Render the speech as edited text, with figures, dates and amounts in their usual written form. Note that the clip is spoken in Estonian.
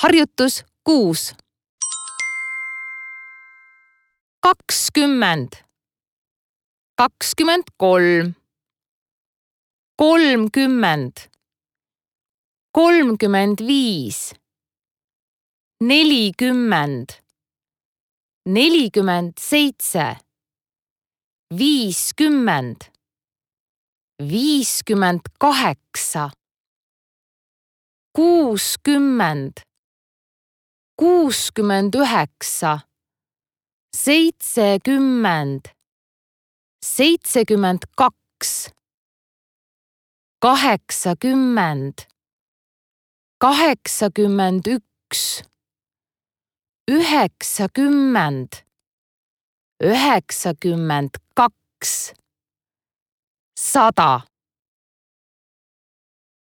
Harjutus 6. 20, 23, 30, 35, 40, 47, 50, 58, 60, 69, 70, 72, 80, 81, 90, 92, 100.